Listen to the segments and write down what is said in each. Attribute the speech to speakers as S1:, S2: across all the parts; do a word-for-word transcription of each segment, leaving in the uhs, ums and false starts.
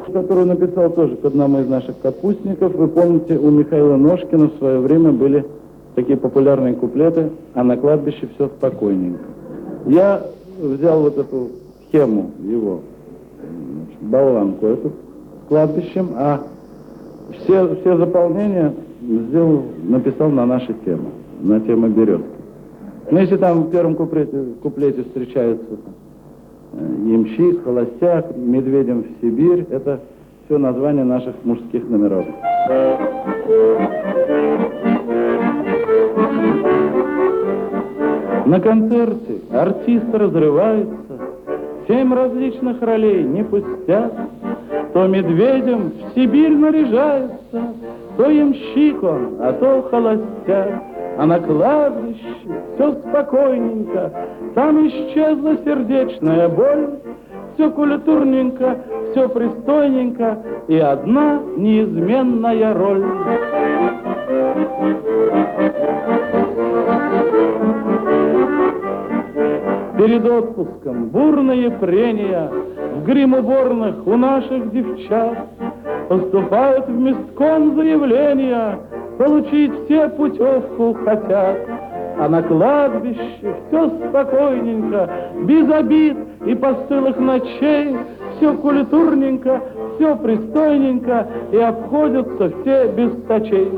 S1: которую написал тоже к одному из наших капустников. Вы помните, у Михаила Ножкина в свое время были такие популярные куплеты «А на кладбище все спокойненько». Я взял вот эту схему его, значит, болванку эту с кладбищем, а все, все заполнения сделал, написал на наши темы, на тему березки. Но если там в первом куплете, куплете встречаются ямщик, холостяк, медведем в Сибирь, это все названия наших мужских номеров. На концерте артист разрывается, семь различных ролей не пустят. То медведем в Сибирь наряжается, то ямщик он, а то холостяк. А на кладбище все спокойненько, там исчезла сердечная боль. Все культурненько, все пристойненько, и одна неизменная роль. Перед отпуском бурные прения в грим-уборных у наших девчат. Поступают в местком заявления, получить все путевку хотят. А на кладбище все спокойненько, без обид и постылых ночей. Все культурненько, все пристойненько, и обходятся все без стачей.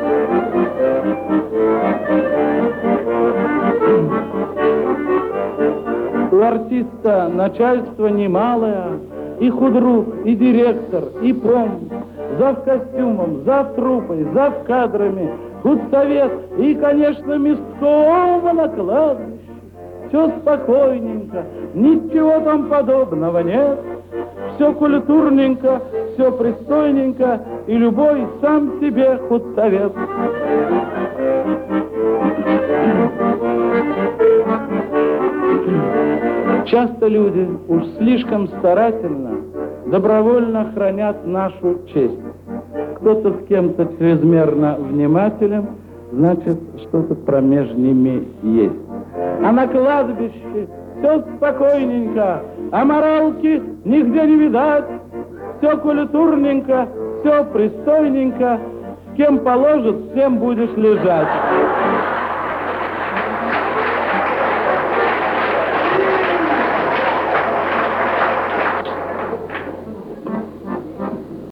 S1: У артиста начальство немалое, и худрук, и директор, и пом, зав костюмом, зав труппой, зав кадрами, худсовет и, конечно, мясцово на кладбище. Все спокойненько, ничего там подобного нет. Все культурненько, все пристойненько, и любой сам себе худсовет. Часто люди уж слишком старательно, добровольно хранят нашу честь. Кто-то с кем-то чрезмерно внимателен, значит, что-то промеж ними есть. А на кладбище все спокойненько, а моралки нигде не видать. Все культурненько, все пристойненько, с кем положат, с тем будешь лежать.